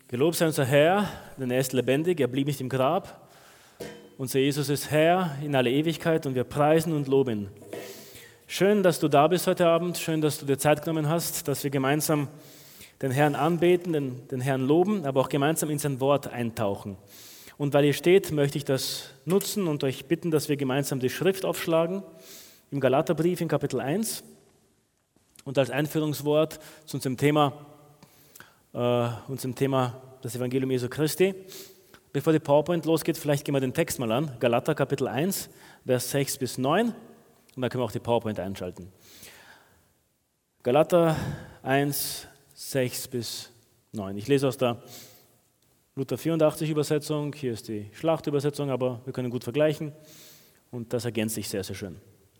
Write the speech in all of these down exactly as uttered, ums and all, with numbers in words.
Gelobt sei unser Herr, denn er ist lebendig, er blieb nicht im Grab. Unser Jesus ist Herr in alle Ewigkeit und wir preisen und loben ihn. Schön, dass du da bist heute Abend, schön, dass du dir Zeit genommen hast, dass wir gemeinsam den Herrn anbeten, den, den Herrn loben, aber auch gemeinsam in sein Wort eintauchen. Und weil ihr steht, möchte ich das nutzen und euch bitten, dass wir gemeinsam die Schrift aufschlagen, im Galaterbrief in Kapitel eins und als Einführungswort zu unserem Thema Uh, unserem Thema das Evangelium Jesu Christi. Bevor die PowerPoint losgeht, vielleicht gehen wir den Text mal an. Galater Kapitel eins, Vers sechs bis neun. Und dann können wir auch die PowerPoint einschalten. Galater eins, sechs bis neun. Ich lese aus der Luther vierundachtzig Übersetzung. Hier ist die Schlachtübersetzung, aber wir können gut vergleichen. Und das ergänzt sich sehr, sehr schön.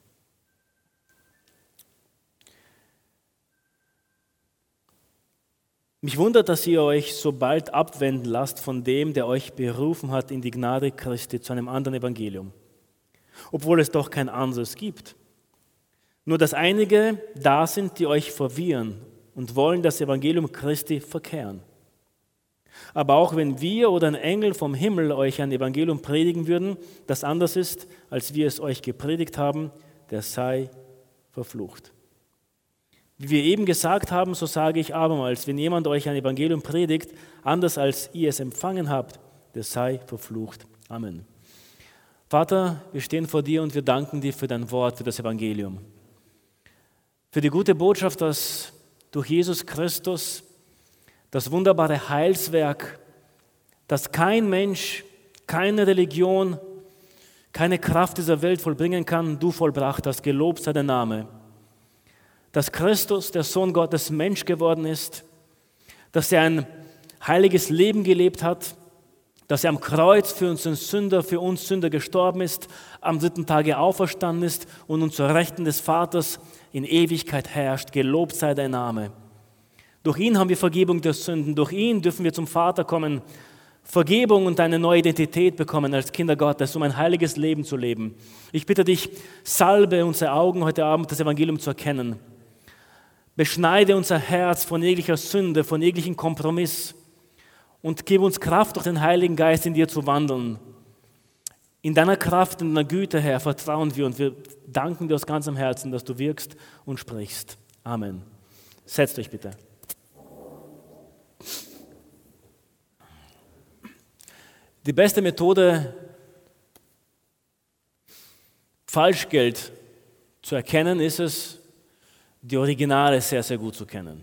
Mich wundert, dass ihr euch so bald abwenden lasst von dem, der euch berufen hat in die Gnade Christi zu einem anderen Evangelium, obwohl es doch kein anderes gibt. Nur dass einige da sind, die euch verwirren und wollen das Evangelium Christi verkehren. Aber auch wenn wir oder ein Engel vom Himmel euch ein Evangelium predigen würden, das anders ist, als wir es euch gepredigt haben, der sei verflucht. Wie wir eben gesagt haben, so sage ich abermals, wenn jemand euch ein Evangelium predigt, anders als ihr es empfangen habt, der sei verflucht. Amen. Vater, wir stehen vor dir und wir danken dir für dein Wort, für das Evangelium. Für die gute Botschaft, dass durch Jesus Christus das wunderbare Heilswerk, das kein Mensch, keine Religion, keine Kraft dieser Welt vollbringen kann, du vollbracht hast. Gelobt sei dein Name. Dass Christus, der Sohn Gottes, Mensch geworden ist, dass er ein heiliges Leben gelebt hat, dass er am Kreuz für unseren Sünder, für uns Sünder gestorben ist, am dritten Tage auferstanden ist und uns zur Rechten des Vaters in Ewigkeit herrscht. Gelobt sei dein Name. Durch ihn haben wir Vergebung der Sünden, durch ihn dürfen wir zum Vater kommen, Vergebung und eine neue Identität bekommen als Kinder Gottes, um ein heiliges Leben zu leben. Ich bitte dich, salbe unsere Augen heute Abend, das Evangelium zu erkennen. Beschneide unser Herz von jeglicher Sünde, von jeglichem Kompromiss und gib uns Kraft, durch den Heiligen Geist in dir zu wandeln. In deiner Kraft, in deiner Güte, Herr, vertrauen wir und wir danken dir aus ganzem Herzen, dass du wirkst und sprichst. Amen. Setzt euch bitte. Die beste Methode, Falschgeld zu erkennen, ist es, die Originale sehr, sehr gut zu kennen.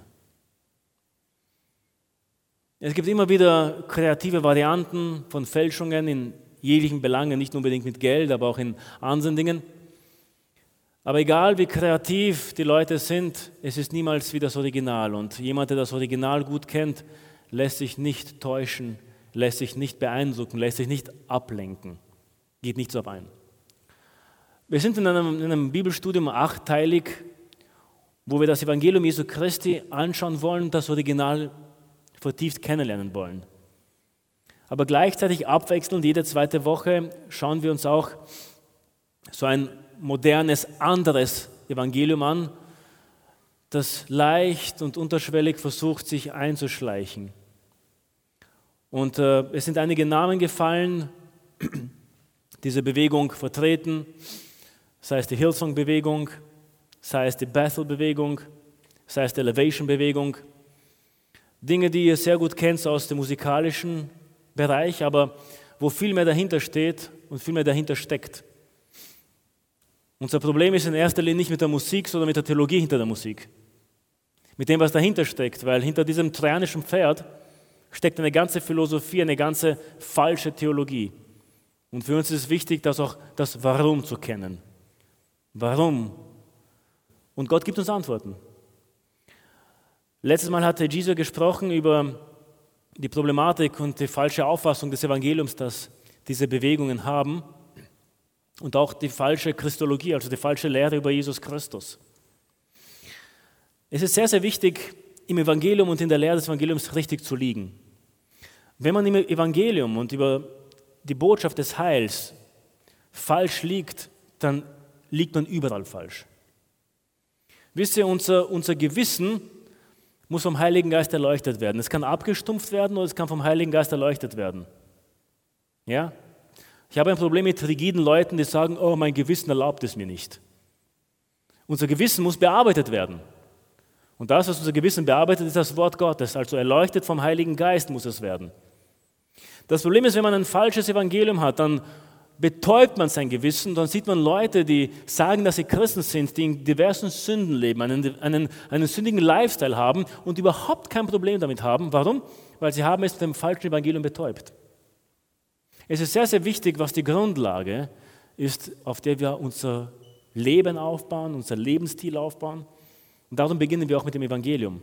Es gibt immer wieder kreative Varianten von Fälschungen in jeglichen Belangen, nicht unbedingt mit Geld, aber auch in anderen Dingen. Aber egal wie kreativ die Leute sind, es ist niemals wie das Original. Und jemand, der das Original gut kennt, lässt sich nicht täuschen, lässt sich nicht beeindrucken, lässt sich nicht ablenken, geht nicht so auf ein. Wir sind in einem, in einem Bibelstudium achtteilig, wo wir das Evangelium Jesu Christi anschauen wollen, das Original vertieft kennenlernen wollen. Aber gleichzeitig abwechselnd jede zweite Woche schauen wir uns auch so ein modernes, anderes Evangelium an, das leicht und unterschwellig versucht, sich einzuschleichen. Und äh, es sind einige Namen gefallen, diese Bewegung vertreten, sei es die Hillsong-Bewegung, sei es die Bethel-Bewegung, sei es die Elevation-Bewegung. Dinge, die ihr sehr gut kennt aus dem musikalischen Bereich, aber wo viel mehr dahinter steht und viel mehr dahinter steckt. Unser Problem ist in erster Linie nicht mit der Musik, sondern mit der Theologie hinter der Musik. Mit dem, was dahinter steckt, weil hinter diesem trojanischen Pferd steckt eine ganze Philosophie, eine ganze falsche Theologie. Und für uns ist es wichtig, das auch das Warum zu kennen. Warum? Und Gott gibt uns Antworten. Letztes Mal hatte Jesus gesprochen über die Problematik und die falsche Auffassung des Evangeliums, das diese Bewegungen haben und auch die falsche Christologie, also die falsche Lehre über Jesus Christus. Es ist sehr, sehr wichtig, im Evangelium und in der Lehre des Evangeliums richtig zu liegen. Wenn man im Evangelium und über die Botschaft des Heils falsch liegt, dann liegt man überall falsch. Wisst ihr, unser, unser Gewissen muss vom Heiligen Geist erleuchtet werden. Es kann abgestumpft werden oder es kann vom Heiligen Geist erleuchtet werden. Ja? Ich habe ein Problem mit rigiden Leuten, die sagen, oh, mein Gewissen erlaubt es mir nicht. Unser Gewissen muss bearbeitet werden. Und das, was unser Gewissen bearbeitet, ist das Wort Gottes. Also erleuchtet vom Heiligen Geist muss es werden. Das Problem ist, wenn man ein falsches Evangelium hat, dann betäubt man sein Gewissen, dann sieht man Leute, die sagen, dass sie Christen sind, die in diversen Sünden leben, einen, einen, einen sündigen Lifestyle haben und überhaupt kein Problem damit haben. Warum? Weil sie haben es mit dem falschen Evangelium betäubt. Es ist sehr, sehr wichtig, was die Grundlage ist, auf der wir unser Leben aufbauen, unser Lebensstil aufbauen. Und darum beginnen wir auch mit dem Evangelium.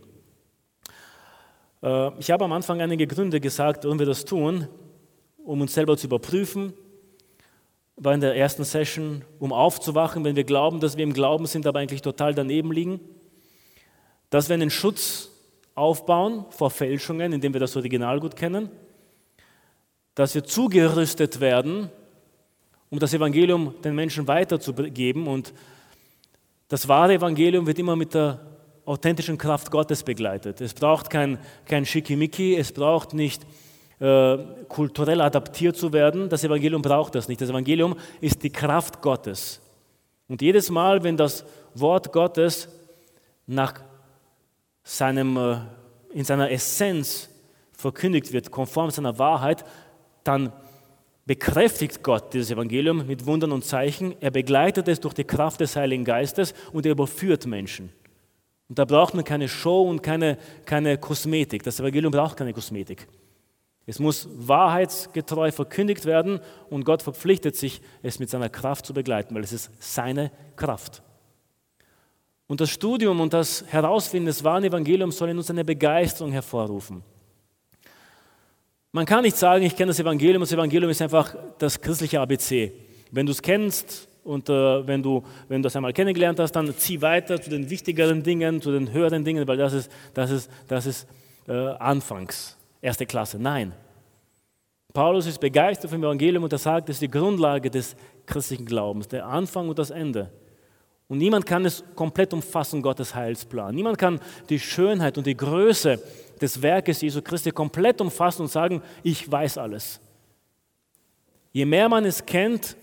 Ich habe am Anfang einige Gründe gesagt, warum wir das tun, um uns selber zu überprüfen. War in der ersten Session, um aufzuwachen, wenn wir glauben, dass wir im Glauben sind, aber eigentlich total daneben liegen. Dass wir einen Schutz aufbauen vor Fälschungen, indem wir das Original gut kennen. Dass wir zugerüstet werden, um das Evangelium den Menschen weiterzugeben. Und das wahre Evangelium wird immer mit der authentischen Kraft Gottes begleitet. Es braucht kein, kein Schickimicki, es braucht nicht äh, kulturell adaptiert zu werden. Das Evangelium braucht das nicht. Das Evangelium ist die Kraft Gottes. Und jedes Mal, wenn das Wort Gottes nach seinem, äh, in seiner Essenz verkündigt wird, konform seiner Wahrheit, dann bekräftigt Gott dieses Evangelium mit Wundern und Zeichen. Er begleitet es durch die Kraft des Heiligen Geistes und er überführt Menschen. Und da braucht man keine Show und keine, keine Kosmetik. Das Evangelium braucht keine Kosmetik. Es muss wahrheitsgetreu verkündigt werden und Gott verpflichtet sich, es mit seiner Kraft zu begleiten, weil es ist seine Kraft. Und das Studium und das Herausfinden des wahren Evangeliums soll in uns eine Begeisterung hervorrufen. Man kann nicht sagen, ich kenne das Evangelium, das Evangelium ist einfach das christliche A B C. Wenn du es kennst und äh, wenn, du, wenn du das einmal kennengelernt hast, dann zieh weiter zu den wichtigeren Dingen, zu den höheren Dingen, weil das ist, das ist, das ist äh, anfangs, erste Klasse. Nein. Paulus ist begeistert vom Evangelium und er sagt, es ist die Grundlage des christlichen Glaubens, der Anfang und das Ende. Und niemand kann es komplett umfassen, Gottes Heilsplan. Niemand kann die Schönheit und die Größe des Werkes Jesu Christi komplett umfassen und sagen, ich weiß alles. Je mehr man es kennt,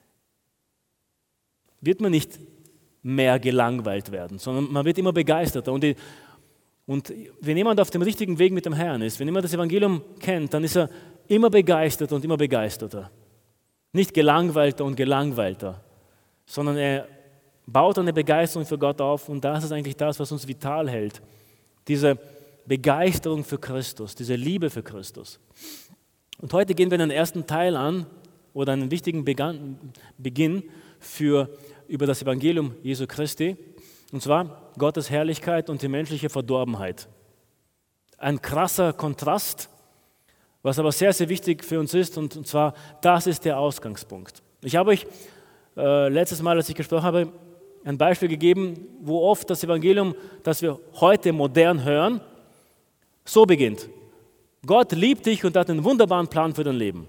wird man nicht mehr gelangweilt werden, sondern man wird immer begeisterter. Und, die, und wenn jemand auf dem richtigen Weg mit dem Herrn ist, wenn jemand das Evangelium kennt, dann ist er immer begeisterter und immer begeisterter. Nicht gelangweilter und gelangweilter, sondern er baut eine Begeisterung für Gott auf und das ist eigentlich das, was uns vital hält. Diese Begeisterung für Christus, diese Liebe für Christus. Und heute gehen wir den ersten Teil an oder einen wichtigen Beginn für, über das Evangelium Jesu Christi, und zwar Gottes Herrlichkeit und die menschliche Verdorbenheit. Ein krasser Kontrast, was aber sehr, sehr wichtig für uns ist, und, und zwar, das ist der Ausgangspunkt. Ich habe euch äh, letztes Mal, als ich gesprochen habe, ein Beispiel gegeben, wo oft das Evangelium, das wir heute modern hören, so beginnt. Gott liebt dich und hat einen wunderbaren Plan für dein Leben.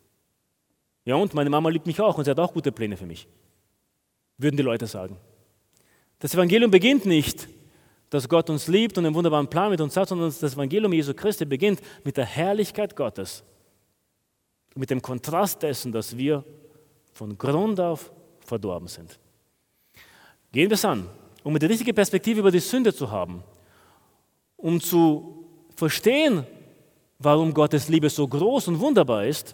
Ja, und meine Mama liebt mich auch und sie hat auch gute Pläne für mich, würden die Leute sagen. Das Evangelium beginnt nicht, dass Gott uns liebt und einen wunderbaren Plan mit uns hat, sondern das Evangelium Jesu Christi beginnt mit der Herrlichkeit Gottes. Mit dem Kontrast dessen, dass wir von Grund auf verdorben sind. Gehen wir es an, um die richtige Perspektive über die Sünde zu haben, um zu verstehen, warum Gottes Liebe so groß und wunderbar ist,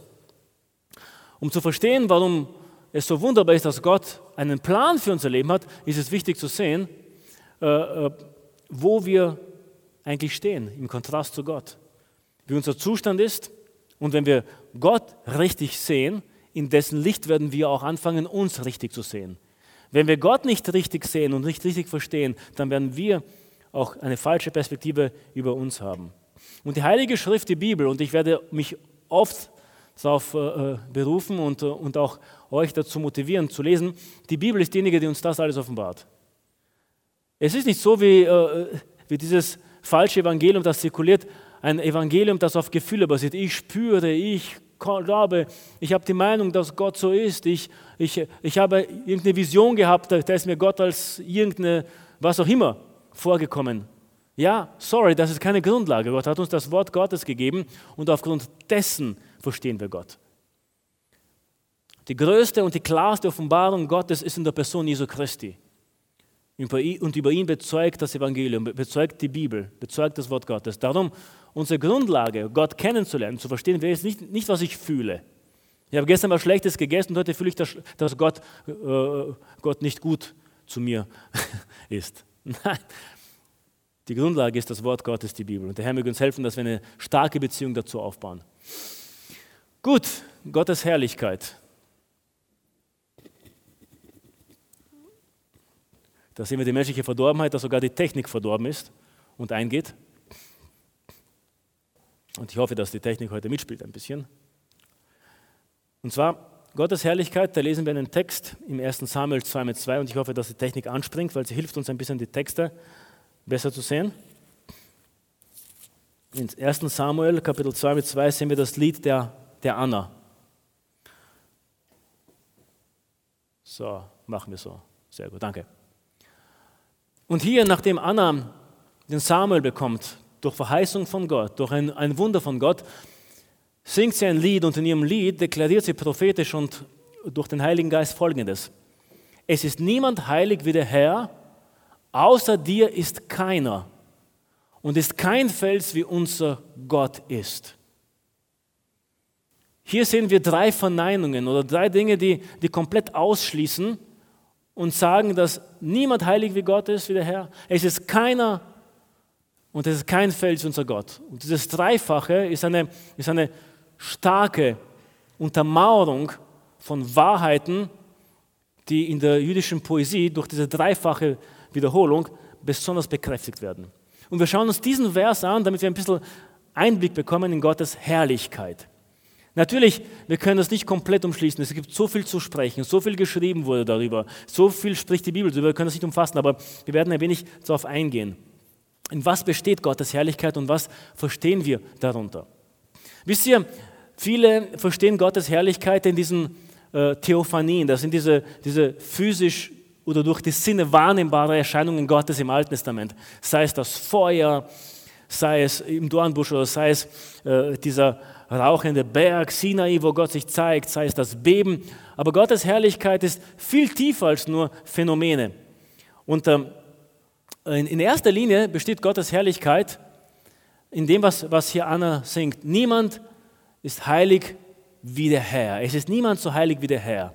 um zu verstehen, warum es so wunderbar ist, dass Gott einen Plan für unser Leben hat, ist es wichtig zu sehen, äh, äh, wo wir eigentlich stehen im Kontrast zu Gott. Wie unser Zustand ist und wenn wir Gott richtig sehen, in dessen Licht werden wir auch anfangen, uns richtig zu sehen. Wenn wir Gott nicht richtig sehen und nicht richtig verstehen, dann werden wir auch eine falsche Perspektive über uns haben. Und die Heilige Schrift, die Bibel, und ich werde mich oft darauf äh, berufen und, äh, und auch euch dazu motivieren zu lesen, die Bibel ist diejenige, die uns das alles offenbart. Es ist nicht so wie, äh, wie dieses falsche Evangelium, das zirkuliert, ein Evangelium, das auf Gefühle basiert. Ich spüre, ich glaube, ich habe die Meinung, dass Gott so ist. Ich, ich, ich habe irgendeine Vision gehabt, da ist mir Gott als irgendeine, was auch immer, vorgekommen. Ja, sorry, das ist keine Grundlage. Gott hat uns das Wort Gottes gegeben und aufgrund dessen verstehen wir Gott. Die größte und die klarste Offenbarung Gottes ist in der Person Jesu Christi. Und über ihn bezeugt das Evangelium, bezeugt die Bibel, bezeugt das Wort Gottes. Darum, unsere Grundlage, Gott kennenzulernen, zu verstehen, wer ist nicht, nicht was ich fühle. Ich habe gestern was Schlechtes gegessen und heute fühle ich, dass, dass Gott, äh, Gott nicht gut zu mir ist. Nein, die Grundlage ist das Wort Gottes, die Bibel. Und der Herr möge uns helfen, dass wir eine starke Beziehung dazu aufbauen. Gut, Gottes Herrlichkeit. Da sehen wir die menschliche Verdorbenheit, dass sogar die Technik verdorben ist und eingeht. Und ich hoffe, dass die Technik heute mitspielt ein bisschen. Und zwar Gottes Herrlichkeit, da lesen wir einen Text im ersten Samuel zwei mit zwei und ich hoffe, dass die Technik anspringt, weil sie hilft uns ein bisschen, die Texte besser zu sehen. In ersten Samuel, Kapitel zwei mit zwei, sehen wir das Lied der, der Anna. So, machen wir so. Sehr gut, danke. Und hier, nachdem Anna den Samuel bekommt, durch Verheißung von Gott, durch ein, ein Wunder von Gott, singt sie ein Lied und in ihrem Lied deklariert sie prophetisch und durch den Heiligen Geist Folgendes. Es ist niemand heilig wie der Herr, außer dir ist keiner und ist kein Fels wie unser Gott ist. Hier sehen wir drei Verneinungen oder drei Dinge, die, die komplett ausschließen und sagen, dass niemand heilig wie Gott ist, wie der Herr. Es ist keiner und es ist kein Fels unser Gott. Und dieses Dreifache ist eine, ist eine starke Untermauerung von Wahrheiten, die in der jüdischen Poesie durch diese dreifache Wiederholung besonders bekräftigt werden. Und wir schauen uns diesen Vers an, damit wir ein bisschen Einblick bekommen in Gottes Herrlichkeit. Natürlich, wir können das nicht komplett umschließen. Es gibt so viel zu sprechen, so viel geschrieben wurde darüber, so viel spricht die Bibel darüber, wir können das nicht umfassen, aber wir werden ein wenig darauf eingehen. In was besteht Gottes Herrlichkeit und was verstehen wir darunter? Wisst ihr, viele verstehen Gottes Herrlichkeit in diesen äh, Theophanien, das sind diese, diese physisch oder durch die Sinne wahrnehmbare Erscheinungen Gottes im Alten Testament. Sei es das Feuer, sei es im Dornbusch oder sei es äh, dieser rauchende Berg Sinai, wo Gott sich zeigt, sei es das Beben. Aber Gottes Herrlichkeit ist viel tiefer als nur Phänomene. Und ähm, in, in erster Linie besteht Gottes Herrlichkeit in dem, was, was hier Anna singt. Niemand ist heilig wie der Herr. Es ist niemand so heilig wie der Herr.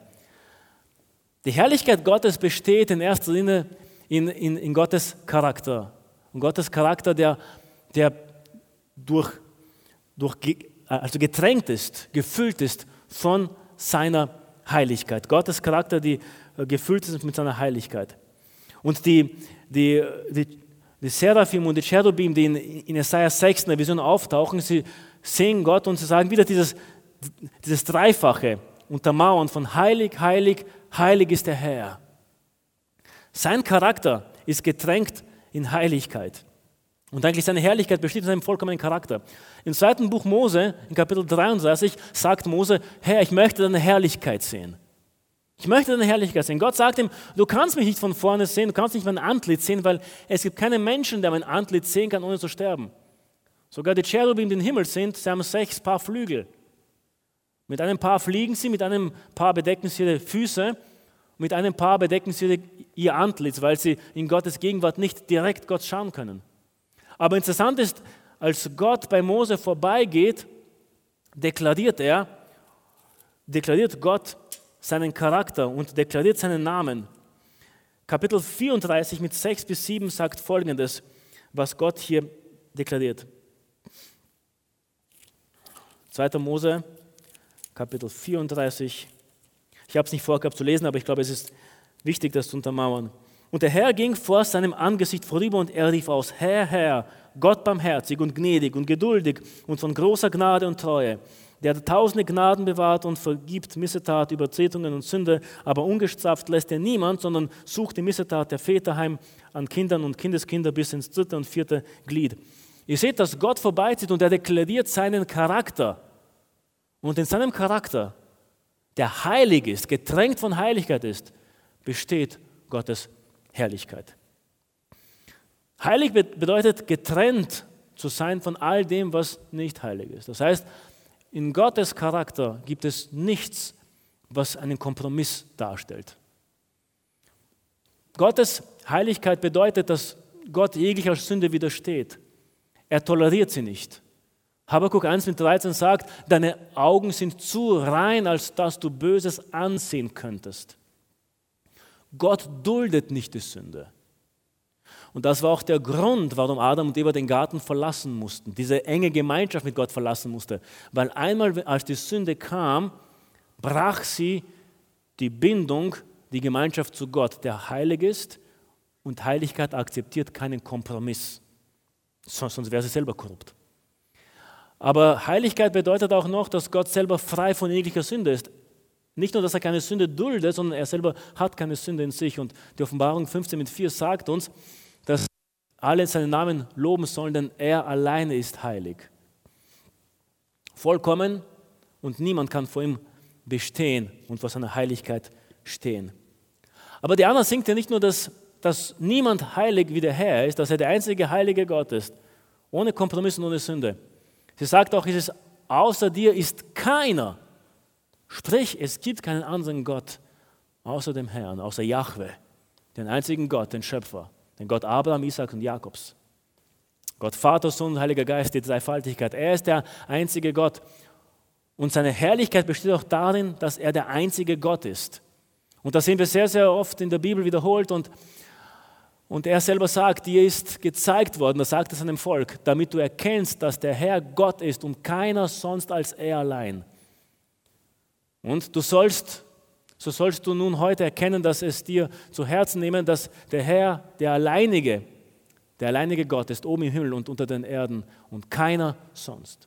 Die Herrlichkeit Gottes besteht in erster Linie in, in, in Gottes Charakter. Und Gottes Charakter, der, der durch, durch, also getränkt ist, gefüllt ist von seiner Heiligkeit. Gottes Charakter, die gefüllt ist mit seiner Heiligkeit. Und die, die, die, die Seraphim und die Cherubim, die in, in Jesaja sechs in der Vision auftauchen, sie sehen Gott und sie sagen wieder dieses, dieses Dreifache untermauern von heilig, heilig, heilig ist der Herr. Sein Charakter ist getränkt in Heiligkeit. Und eigentlich seine Herrlichkeit besteht in seinem vollkommenen Charakter. Im zweiten Buch Mose, in Kapitel dreiunddreißig, sagt Mose, Herr, ich möchte deine Herrlichkeit sehen. Ich möchte deine Herrlichkeit sehen. Gott sagt ihm, du kannst mich nicht von vorne sehen, du kannst nicht mein Antlitz sehen, weil es gibt keinen Menschen, der mein Antlitz sehen kann, ohne zu sterben. Sogar die Cherubim, die im Himmel sind, sie haben sechs Paar Flügel. Mit einem Paar fliegen sie, mit einem Paar bedecken sie ihre Füße, mit einem Paar bedecken sie ihr Antlitz, weil sie in Gottes Gegenwart nicht direkt Gott schauen können. Aber interessant ist, als Gott bei Mose vorbeigeht, deklariert er, deklariert Gott seinen Charakter und deklariert seinen Namen. Kapitel vierunddreißig mit sechs bis sieben sagt Folgendes, was Gott hier deklariert. zweiter Mose, Kapitel vierunddreißig. Ich habe es nicht vorgehabt zu lesen, aber ich glaube, es ist wichtig, das zu untermauern. Und der Herr ging vor seinem Angesicht vorüber und er rief aus, Herr, Herr, Gott barmherzig und gnädig und geduldig und von großer Gnade und Treue, der tausende Gnaden bewahrt und vergibt Missetat, Übertretungen und Sünde, aber ungestraft lässt er niemand, sondern sucht die Missetat der Väter heim an Kindern und Kindeskinder bis ins dritte und vierte Glied. Ihr seht, dass Gott vorbeizieht und er deklariert seinen Charakter. Und in seinem Charakter, der heilig ist, getränkt von Heiligkeit ist, besteht Gottes Herrlichkeit. Heilig bedeutet, getrennt zu sein von all dem, was nicht heilig ist. Das heißt, in Gottes Charakter gibt es nichts, was einen Kompromiss darstellt. Gottes Heiligkeit bedeutet, dass Gott jeglicher Sünde widersteht. Er toleriert sie nicht. Habakuk eins mit dreizehn sagt, deine Augen sind zu rein, als dass du Böses ansehen könntest. Gott duldet nicht die Sünde. Und das war auch der Grund, warum Adam und Eva den Garten verlassen mussten, diese enge Gemeinschaft mit Gott verlassen musste. Weil einmal, als die Sünde kam, brach sie die Bindung, die Gemeinschaft zu Gott, der heilig ist, und Heiligkeit akzeptiert keinen Kompromiss, sonst wäre sie selber korrupt. Aber Heiligkeit bedeutet auch noch, dass Gott selber frei von jeglicher Sünde ist. Nicht nur, dass er keine Sünde duldet, sondern er selber hat keine Sünde in sich. Und die Offenbarung fünfzehn mit vier sagt uns, dass alle seinen Namen loben sollen, denn er alleine ist heilig. Vollkommen, und niemand kann vor ihm bestehen und vor seiner Heiligkeit stehen. Aber die Anna singt ja nicht nur, dass, dass niemand heilig wie der Herr ist, dass er der einzige heilige Gott ist, ohne Kompromiss und ohne Sünde. Sie sagt auch, es ist, außer dir ist keiner. Sprich, es gibt keinen anderen Gott außer dem Herrn, außer Jahwe, den einzigen Gott, den Schöpfer, den Gott Abraham, Isaac und Jakobs. Gott Vater, Sohn und Heiliger Geist, die Dreifaltigkeit. Er ist der einzige Gott. Und seine Herrlichkeit besteht auch darin, dass er der einzige Gott ist. Und das sehen wir sehr, sehr oft in der Bibel wiederholt. Und, und er selber sagt, dir ist gezeigt worden, das sagt er seinem Volk, damit du erkennst, dass der Herr Gott ist und keiner sonst als er allein. Und du sollst, so sollst du nun heute erkennen, dass es dir zu Herzen nehmen, dass der Herr der alleinige, der alleinige Gott ist, oben im Himmel und unter den Erden und keiner sonst.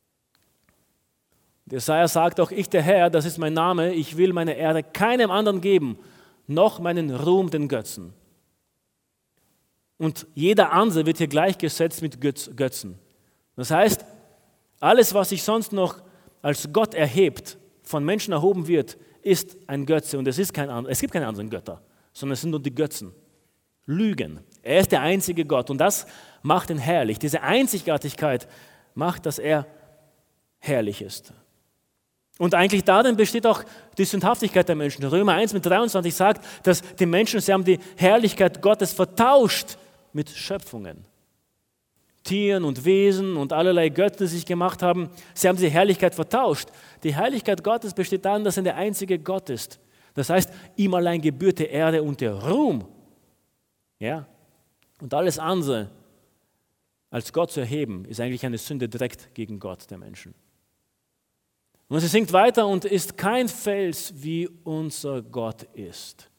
Jesaja sagt auch, ich der Herr, das ist mein Name, ich will meine Ehre keinem anderen geben, noch meinen Ruhm den Götzen. Und jeder andere wird hier gleichgesetzt mit Götzen. Das heißt, alles, was sich sonst noch als Gott erhebt, von Menschen erhoben wird, ist ein Götze. Und es, ist kein, es gibt keine anderen Götter, sondern es sind nur die Götzen. Lügen. Er ist der einzige Gott und das macht ihn herrlich. Diese Einzigartigkeit macht, dass er herrlich ist. Und eigentlich darin besteht auch die Sündhaftigkeit der Menschen. Römer eins mit dreiundzwanzig sagt, dass die Menschen, sie haben die Herrlichkeit Gottes vertauscht mit Schöpfungen. Tieren und Wesen und allerlei Götter, die sich gemacht haben, sie haben die Herrlichkeit vertauscht. Die Herrlichkeit Gottes besteht darin, dass er der einzige Gott ist. Das heißt, ihm allein gebührt die Ehre und der Ruhm. Ja? Und alles andere als Gott zu erheben, ist eigentlich eine Sünde direkt gegen Gott der Menschen. Und sie singt weiter, und ist kein Fels, wie unser Gott ist.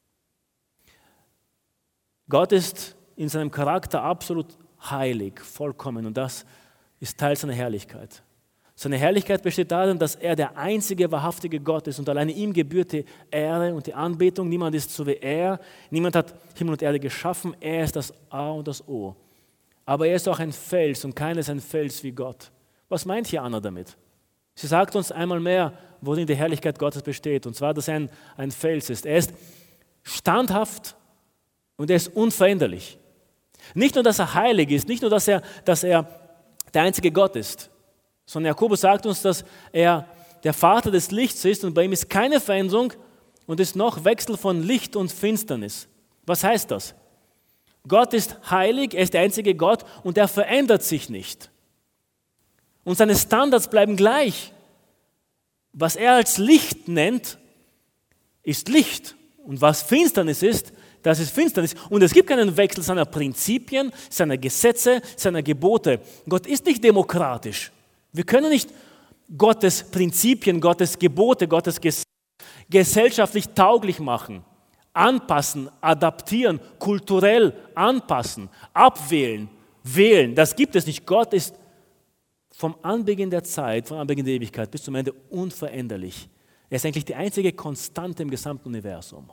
Gott ist in seinem Charakter absolut heilig, vollkommen, und das ist Teil seiner Herrlichkeit. Seine Herrlichkeit besteht darin, dass er der einzige wahrhaftige Gott ist und alleine ihm gebührt die Ehre und die Anbetung. Niemand ist so wie er, niemand hat Himmel und Erde geschaffen, er ist das A und das O. Aber er ist auch ein Fels und keiner ist ein Fels wie Gott. Was meint hier Anna damit? Sie sagt uns einmal mehr, worin die Herrlichkeit Gottes besteht, und zwar, dass er ein, ein Fels ist. Er ist standhaft und er ist unveränderlich. Nicht nur, dass er heilig ist, nicht nur, dass er, dass er der einzige Gott ist, sondern Jakobus sagt uns, dass er der Vater des Lichts ist und bei ihm ist keine Veränderung und ist noch Wechsel von Licht und Finsternis. Was heißt das? Gott ist heilig, er ist der einzige Gott und er verändert sich nicht. Und seine Standards bleiben gleich. Was er als Licht nennt, ist Licht. Und was Finsternis ist, das ist Finsternis. Und es gibt keinen Wechsel seiner Prinzipien, seiner Gesetze, seiner Gebote. Gott ist nicht demokratisch. Wir können nicht Gottes Prinzipien, Gottes Gebote, Gottes Gesetze gesellschaftlich tauglich machen, anpassen, adaptieren, kulturell anpassen, abwählen, wählen. Das gibt es nicht. Gott ist vom Anbeginn der Zeit, vom Anbeginn der Ewigkeit bis zum Ende unveränderlich. Er ist eigentlich die einzige Konstante im gesamten Universum.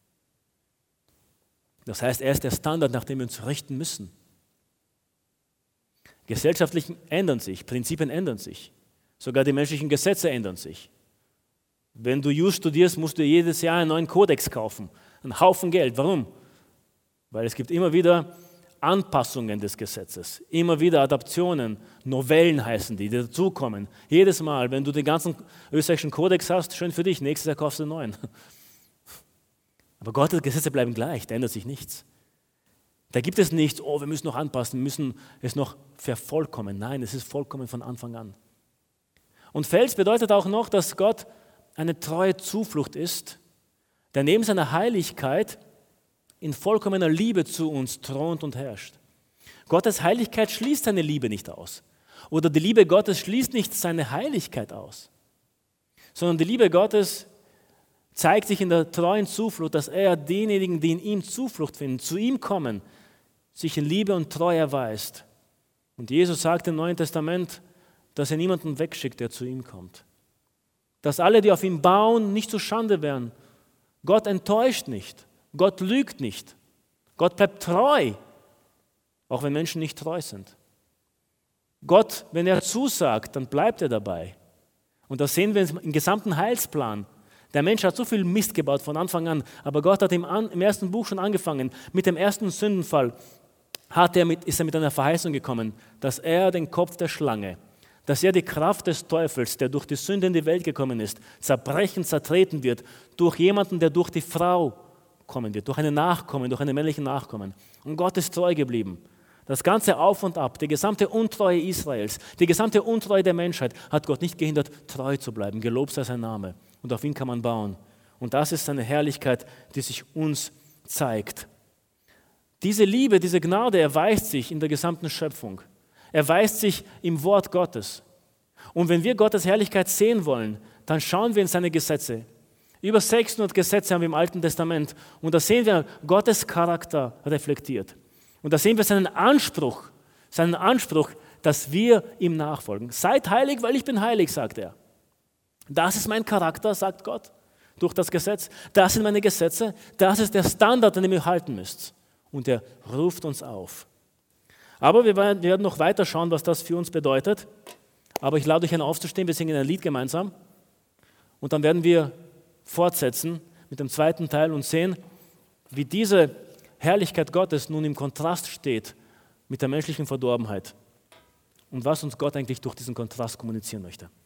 Das heißt, er ist der Standard, nach dem wir uns richten müssen. Gesellschaftlich ändern sich, Prinzipien ändern sich. Sogar die menschlichen Gesetze ändern sich. Wenn du Jus studierst, musst du jedes Jahr einen neuen Kodex kaufen. Einen Haufen Geld. Warum? Weil es gibt immer wieder Anpassungen des Gesetzes, immer wieder Adaptionen, Novellen heißen die, die dazukommen. Jedes Mal, wenn du den ganzen österreichischen Kodex hast, schön für dich, nächstes Jahr kaufst du einen neuen. Aber Gottes Gesetze bleiben gleich, da ändert sich nichts. Da gibt es nichts, oh, wir müssen noch anpassen, wir müssen es noch vervollkommen. Nein, es ist vollkommen von Anfang an. Und Fels bedeutet auch noch, dass Gott eine treue Zuflucht ist, der neben seiner Heiligkeit in vollkommener Liebe zu uns thront und herrscht. Gottes Heiligkeit schließt seine Liebe nicht aus. Oder die Liebe Gottes schließt nicht seine Heiligkeit aus. Sondern die Liebe Gottes zeigt sich in der treuen Zuflucht, dass er denjenigen, die in ihm Zuflucht finden, zu ihm kommen, sich in Liebe und Treue erweist. Und Jesus sagt im Neuen Testament, dass er niemanden wegschickt, der zu ihm kommt. Dass alle, die auf ihn bauen, nicht zu Schande werden. Gott enttäuscht nicht. Gott lügt nicht. Gott bleibt treu, auch wenn Menschen nicht treu sind. Gott, wenn er zusagt, dann bleibt er dabei. Und das sehen wir im gesamten Heilsplan. Der Mensch hat so viel Mist gebaut von Anfang an, aber Gott hat im, im ersten Buch schon angefangen. Mit dem ersten Sündenfall hat er mit, ist er mit einer Verheißung gekommen, dass er den Kopf der Schlange, dass er die Kraft des Teufels, der durch die Sünde in die Welt gekommen ist, zerbrechen, zertreten wird, durch jemanden, der durch die Frau kommen wird, durch einen Nachkommen, durch einen männlichen Nachkommen. Und Gott ist treu geblieben. Das ganze Auf und Ab, die gesamte Untreue Israels, die gesamte Untreue der Menschheit hat Gott nicht gehindert, treu zu bleiben. Gelobt sei sein Name. Und auf ihn kann man bauen. Und das ist seine Herrlichkeit, die sich uns zeigt. Diese Liebe, diese Gnade erweist sich in der gesamten Schöpfung. Erweist sich im Wort Gottes. Und wenn wir Gottes Herrlichkeit sehen wollen, dann schauen wir in seine Gesetze. Über sechshundert Gesetze haben wir im Alten Testament und da sehen wir Gottes Charakter reflektiert. Und da sehen wir seinen Anspruch, seinen Anspruch, dass wir ihm nachfolgen. Seid heilig, weil ich bin heilig, sagt er. Das ist mein Charakter, sagt Gott, durch das Gesetz. Das sind meine Gesetze, das ist der Standard, an dem ihr halten müsst. Und er ruft uns auf. Aber wir werden noch weiter schauen, was das für uns bedeutet. Aber ich lade euch ein, aufzustehen, wir singen ein Lied gemeinsam. Und dann werden wir fortsetzen mit dem zweiten Teil und sehen, wie diese Herrlichkeit Gottes nun im Kontrast steht mit der menschlichen Verdorbenheit und was uns Gott eigentlich durch diesen Kontrast kommunizieren möchte.